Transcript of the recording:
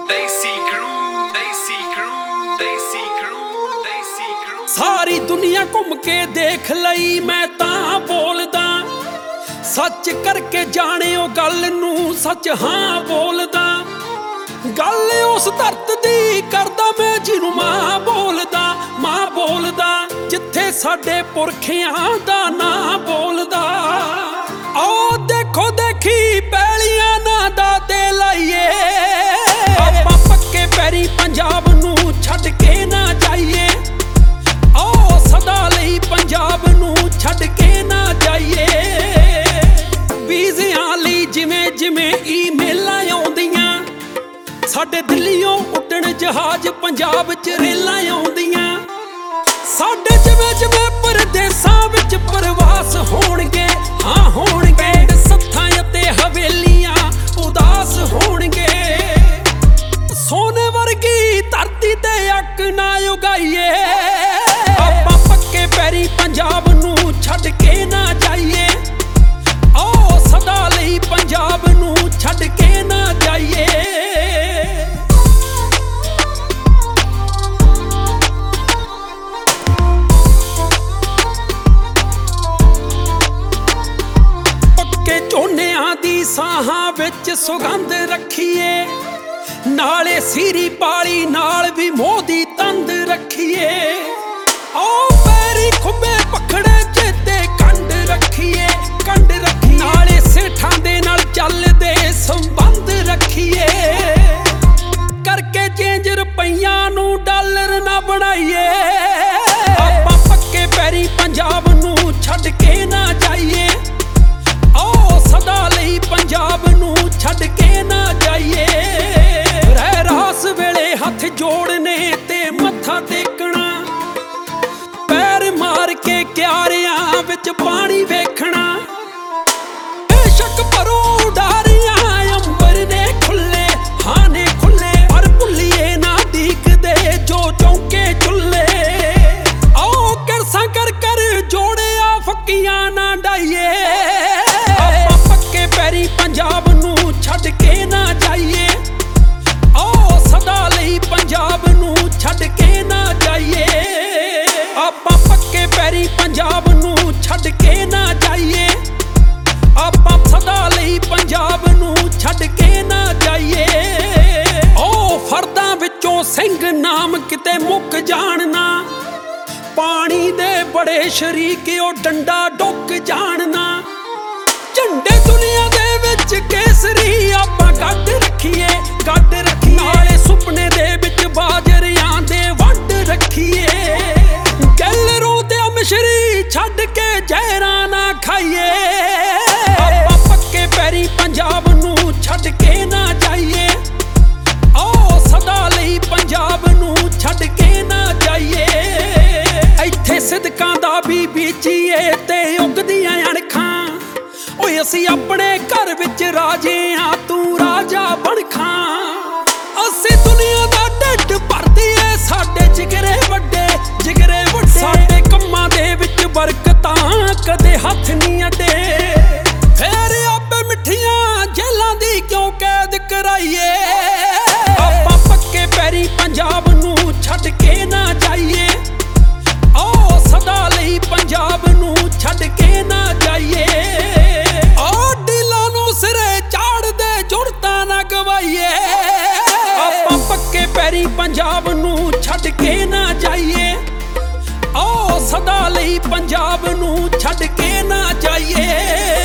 सारी दुनिया घूम के देख लई मैं तां बोलदा, सच करके जाने ओ गल नूं सच हां बोलदा। गल उस धरत दी करदा मैं जिन्नू मां बोलदा, जिथे साडे पुरखियां दा नां बोलदा। आओ देखो देखी पैलियां ना दादे लाइए, आपां पक्के पैरी पंजाब नूं छड्ड के ना जाइए। आओ सदा लई पंजाब नूं छड्ड के ना जाइए। वीज़ियां लई जिवें जिवें ईमेलां आउंदियां, साडे दिल्लियों उड्डण जहाज पंजाब च रेलां आउंदियां। साडे जिवें जिवें परदेसां विच प्रवास होणगे, हाँ होणगे। सत्थां अते हवेलियां उदास होणगे। सोने वर्गी धरती ते अक ना उगाइए, आपां पक्के पैरी पंजाब नूं छड्ड के ना जाइए। आओ सदा लई पंजाब नूं छड्ड के ना जाइए। झोनियां दी साहां विच सुगंध रखिए, नाले सीरी पाली नाल भी मोदी तंद रखिए। आओ पैरी खुबे पखड़े चेते कंड रखिए, नाले सेठां दे नाल चलदे संबंध रखिए। करके चेंज रुपइयां नूं डॉलर ना बनाइए, आपां पक्के पैरी पंजाब नूं छड्ड के ना जाइए। सदा लई पंजाब नूं छड्ड के ना जाइए। रह रास वेले हथ जोड़ने ते मत्था टेकना, पैर मार के क्यारियां विच पानी वेखना। बेशक भरो उडारियां अंबर ने खुले, हाँ ने खुले, पर भुल्लिए ना डीकदे जो चौंके चुल्ले। आओ करसा कर कर जोड़िया फक्कियां ना डाइए, पैरी पंजाब नूं छड्ड के ना जाइए। आओ सदा लई पंजाब नूं छड्ड के ना जाइए। आपां पक्के पैरी पंजाब नूं छड्ड के ना जाइए। आपां सदा लई पंजाब नूं छड्ड के ना जाइए। ओ फरदां विचों सिंह नाम किते मुक जानना, पानी दे बड़े शरीक ओ डंडा डुक जानना। झंडे दुनिया दे विच केसरी आपां गड्ड रखिए, नाले सुपने दे विच बाजरियां दे वंड रखिए। गैलरों ते मिश्री छड्ड के जहरां ना खाइए, आपां पक्के पैरी पंजाब नूं छड्ड के ना जाइए। आओ सदा लई पंजाब नूं छड्ड के ना जाइए। इत्थे सिदकां दा भी बीजीए ते उगदियां अणखां, ओए असी अपने घर विच राजे हाँ तू राजा बण खां। असी दुनिया दा ढिड भरदीए साडे जिगरे वड्डे, साडे कम्मां दे विच बरकतां कदे हथ नहीं अड्डे। फेर आपे मिठियां जेलां दी क्यों कैद कराइए, आपां पक्के पैरी पंजाब नूं छड्ड के ना जाइए। आओ सदा लई पंजाब नूं छड्ड के ना जाइए। आपां पक्के पैरी पंजाब नूं छड्ड के ना जाइए। आओ सदा लई पंजाब नूं छड्ड के ना जाइए।